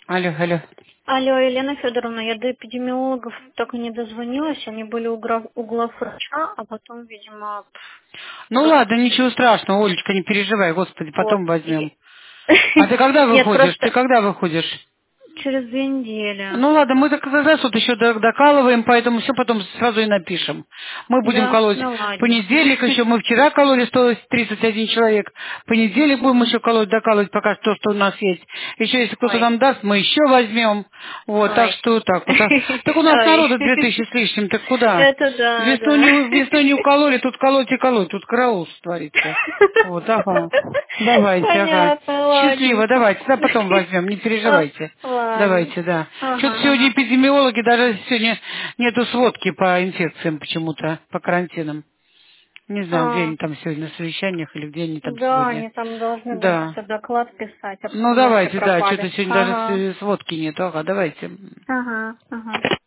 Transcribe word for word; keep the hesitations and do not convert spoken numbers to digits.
Алло, алло. Алло, Елена Федоровна, я до эпидемиологов так и не дозвонилась. Они были у, граф... у главврача, а потом, видимо... Ну ладно, ничего страшного, Олечка, не переживай, господи, Вот. потом возьмем. И- А ты когда Нет, выходишь? Ты просто когда выходишь? через две недели. Ну ладно, мы так как раз вот еще до- докалываем, поэтому все потом сразу и напишем. Мы будем Да, колоть ну в ладно. понедельник еще, мы вчера кололи сто тридцать один человек, в понедельник будем еще колоть, докалывать пока то, что у нас есть. Еще если кто-то Ой, нам даст, мы еще возьмем. Вот, так ой. что вот так вот. А, так у нас Ой. народу две тысячи с лишним, так куда? Это да, Весну не, да. весну не укололи, тут колоть и колоть, тут караул творится. Вот, ага. Давайте, ага. Понятно, Счастливо, ладненько. давайте, да потом возьмем, не А, переживайте. ладно. Давайте, да. Что-то Ага, сегодня ага. эпидемиологи, даже сегодня нету сводки по инфекциям почему-то, по карантинам. Не знаю, где А, они там сегодня, на совещаниях или где они там да, сегодня. они там должны были Да. какой-то доклад писать, а Ну потом вообще давайте, да, что-то пропали. сегодня даже Ага, с- сводки нету. Ага, давайте. ага, ага.